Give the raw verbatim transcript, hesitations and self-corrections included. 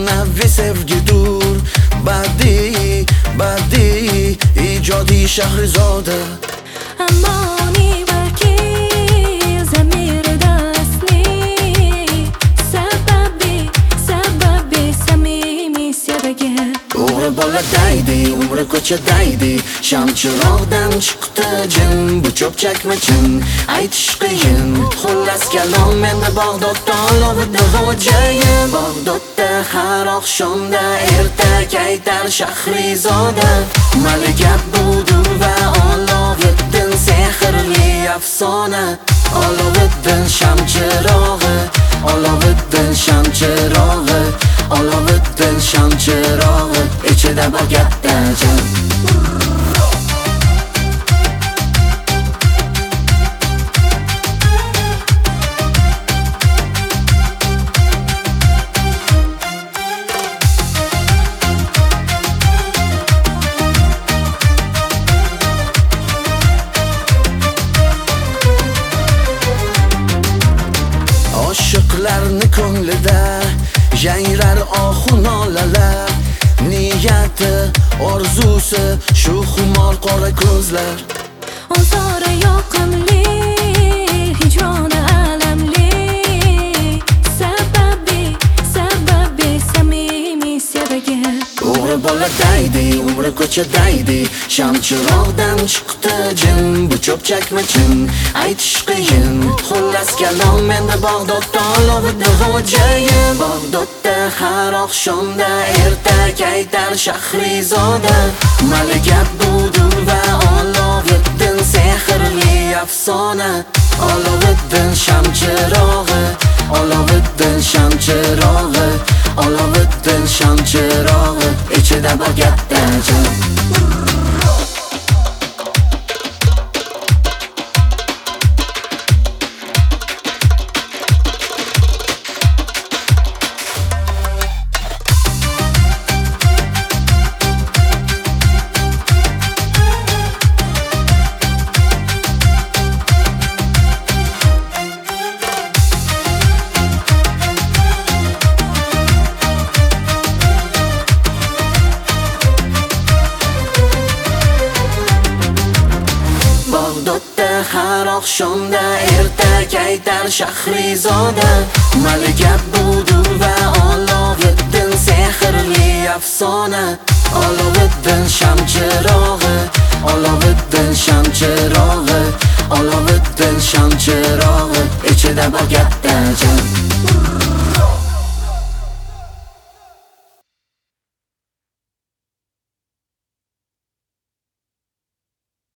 navi sevgidur. Badiiy, badiiy ijodiy Shahrizoda. Amoni balki zamirda asli, sababi, sababi samimiy sevgi. O'g'ri bola daydi, umri ko'chadaydi, sham chiroqdan chiqdi jin. Bu cho'pchakmachin, aytish qiyin. Xullas kalom menda Bag'dodda olovida xo'jayin. Bag'dodda har oqshomda ertak aytar Shahrizoda. Malika budur va Oloviddin sehrli afsona. Oloviddin sham chirog'i, Oloviddin sham chirog'i, Oloviddin sham chirog'i, ichida bor katta jon. Oshiqlarni ko'nglida yangrar ohu nolalar. Niyati, orzusi shu xumor qora ko'zlar. Ozori yoqimli, hijroni alamli, sababi, sababi samimiy sevgi. O'g'ri bola daydi, umri ko'chadaydi, sham chiroqdan chiqdi jin. Bu cho'pchakmachin, aytish qiyin. Xullas kalom menda Bag'dodda olovida xo'jayin. Bag'dodda har oqshomda ertak aytar Shahrizoda. Malika budur va Oloviddin sehrli afsona. Oloviddin sham chirog'i, Oloviddin sham chirog'i, Oloviddin sham chirog'i, ichida bor katta jon. Bag'dodda har oqshomda ertak aytar Shahrizoda. Malika budur va Oloviddin sehrli afsona. Oloviddin sham chirog'i, Oloviddin sham chirog'i, Oloviddin sham chirog'i, ichida bor katta